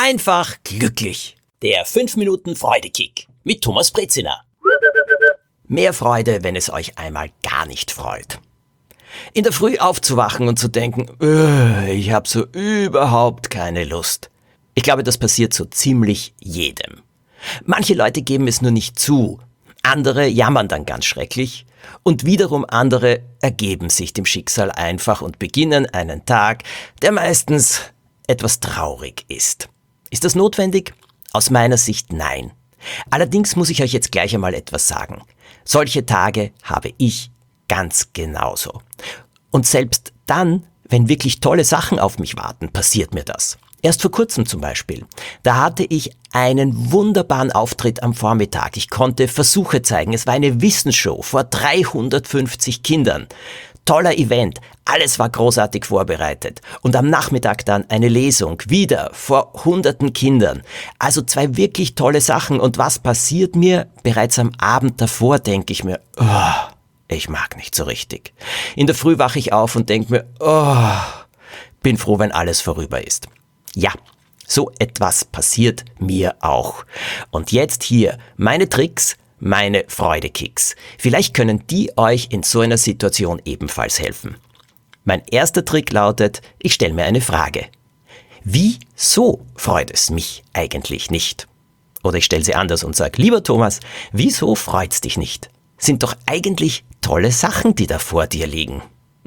einfach glücklich. Der 5 Minuten Freudekick mit Thomas Brezina. Mehr Freude, wenn es euch einmal gar nicht freut. In der Früh aufzuwachen und zu denken, ich habe so überhaupt keine Lust. Ich glaube, das passiert so ziemlich jedem. Manche Leute geben es nur nicht zu, andere jammern dann ganz schrecklich und wiederum andere ergeben sich dem Schicksal einfach und beginnen einen Tag, der meistens etwas traurig ist. Ist das notwendig? Aus meiner Sicht nein. Allerdings muss ich euch jetzt gleich einmal etwas sagen. Solche Tage habe ich ganz genauso. Und selbst dann, wenn wirklich tolle Sachen auf mich warten, passiert mir das. Erst vor kurzem zum Beispiel. Da hatte ich einen wunderbaren Auftritt am Vormittag. Ich konnte Versuche zeigen. Es war eine Wissensshow vor 350 Kindern. Toller Event. Alles war großartig vorbereitet. Und am Nachmittag dann eine Lesung. Wieder vor hunderten Kindern. Also 2 wirklich tolle Sachen. Und was passiert mir? Bereits am Abend davor denke ich mir, ich mag nicht so richtig. In der Früh wache ich auf und denke mir, bin froh, wenn alles vorüber ist. Ja, so etwas passiert mir auch. Und jetzt hier meine Tricks, meine Freudekicks. Vielleicht können die euch in so einer Situation ebenfalls helfen. Mein erster Trick lautet, ich stelle mir eine Frage. Wieso freut es mich eigentlich nicht? Oder ich stelle sie anders und sage, lieber Thomas, wieso freut's dich nicht? Sind doch eigentlich tolle Sachen, die da vor dir liegen.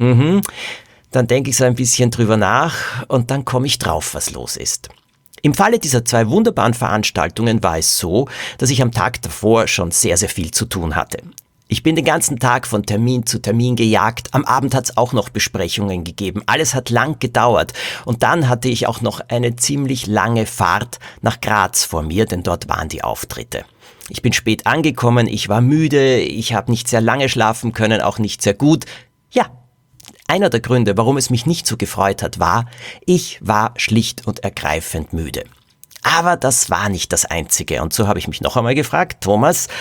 Dann denke ich so ein bisschen drüber nach und dann komme ich drauf, was los ist. Im Falle dieser 2 wunderbaren Veranstaltungen war es so, dass ich am Tag davor schon sehr, sehr viel zu tun hatte. Ich bin den ganzen Tag von Termin zu Termin gejagt, am Abend hat es auch noch Besprechungen gegeben, alles hat lang gedauert und dann hatte ich auch noch eine ziemlich lange Fahrt nach Graz vor mir, denn dort waren die Auftritte. Ich bin spät angekommen, ich war müde, ich habe nicht sehr lange schlafen können, auch nicht sehr gut. Ja, einer der Gründe, warum es mich nicht so gefreut hat, war, ich war schlicht und ergreifend müde. Aber das war nicht das Einzige. Und so habe ich mich noch einmal gefragt, Thomas,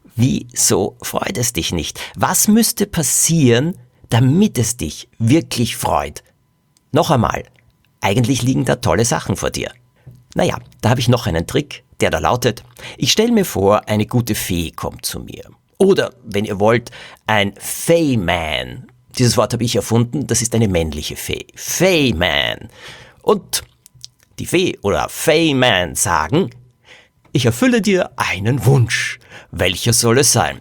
wieso freut es dich nicht? Was müsste passieren, damit es dich wirklich freut? Noch einmal, eigentlich liegen da tolle Sachen vor dir. Naja, da habe ich noch einen Trick, der da lautet, ich stelle mir vor, eine gute Fee kommt zu mir. Oder, wenn ihr wollt, ein Feyman. Dieses Wort habe ich erfunden, das ist eine männliche Fee. Feyman. Und die Fee oder Feyman sagen, ich erfülle dir einen Wunsch. Welcher soll es sein?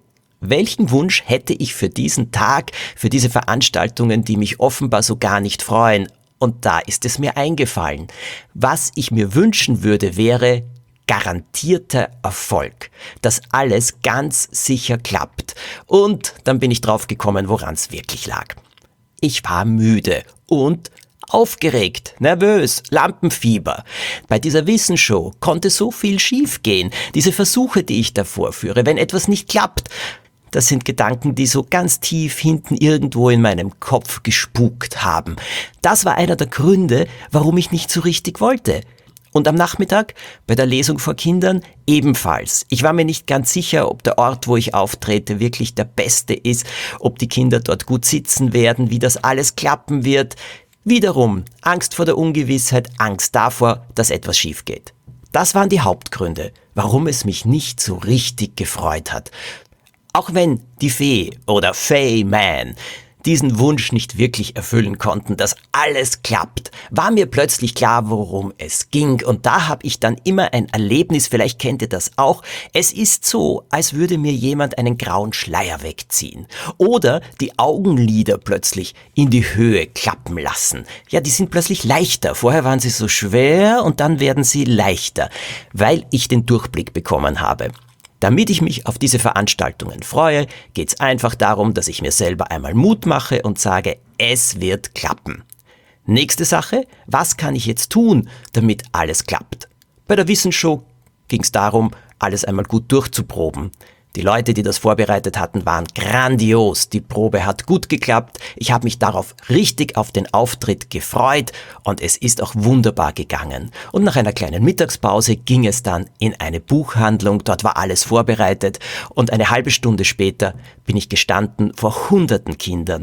Welchen Wunsch hätte ich für diesen Tag, für diese Veranstaltungen, die mich offenbar so gar nicht freuen? Und da ist es mir eingefallen. Was ich mir wünschen würde, wäre garantierter Erfolg, dass alles ganz sicher klappt. Und dann bin ich drauf gekommen, woran es wirklich lag. Ich war müde und aufgeregt, nervös, Lampenfieber. Bei dieser Wissensshow konnte so viel schiefgehen. Diese Versuche, die ich da vorführe, wenn etwas nicht klappt, das sind Gedanken, die so ganz tief hinten irgendwo in meinem Kopf gespukt haben. Das war einer der Gründe, warum ich nicht so richtig wollte. Und am Nachmittag bei der Lesung vor Kindern ebenfalls. Ich war mir nicht ganz sicher, ob der Ort, wo ich auftrete, wirklich der beste ist, ob die Kinder dort gut sitzen werden, wie das alles klappen wird. Wiederum Angst vor der Ungewissheit, Angst davor, dass etwas schief geht. Das waren die Hauptgründe, warum es mich nicht so richtig gefreut hat. Auch wenn die Fee oder Feyman diesen Wunsch nicht wirklich erfüllen konnten, dass alles klappt, war mir plötzlich klar, worum es ging. Und da habe ich dann immer ein Erlebnis, vielleicht kennt ihr das auch. Es ist so, als würde mir jemand einen grauen Schleier wegziehen. Oder die Augenlider plötzlich in die Höhe klappen lassen. Ja, die sind plötzlich leichter. Vorher waren sie so schwer und dann werden sie leichter, weil ich den Durchblick bekommen habe. Damit ich mich auf diese Veranstaltungen freue, geht's einfach darum, dass ich mir selber einmal Mut mache und sage, es wird klappen. Nächste Sache, was kann ich jetzt tun, damit alles klappt? Bei der Wissensshow ging's darum, alles einmal gut durchzuproben. Die Leute, die das vorbereitet hatten, waren grandios. Die Probe hat gut geklappt. Ich habe mich darauf richtig auf den Auftritt gefreut und es ist auch wunderbar gegangen. Und nach einer kleinen Mittagspause ging es dann in eine Buchhandlung. Dort war alles vorbereitet und eine halbe Stunde später bin ich gestanden vor hunderten Kindern.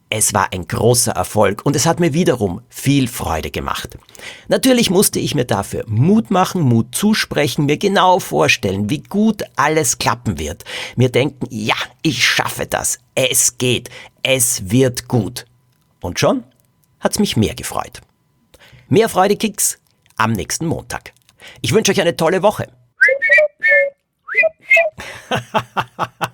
Es war ein großer Erfolg und es hat mir wiederum viel Freude gemacht. Natürlich musste ich mir dafür Mut machen, Mut zusprechen, mir genau vorstellen, wie gut alles klappen wird. Mir denken, ja, ich schaffe das, es geht, es wird gut. Und schon hat's mich mehr gefreut. Mehr Freudekicks am nächsten Montag. Ich wünsche euch eine tolle Woche.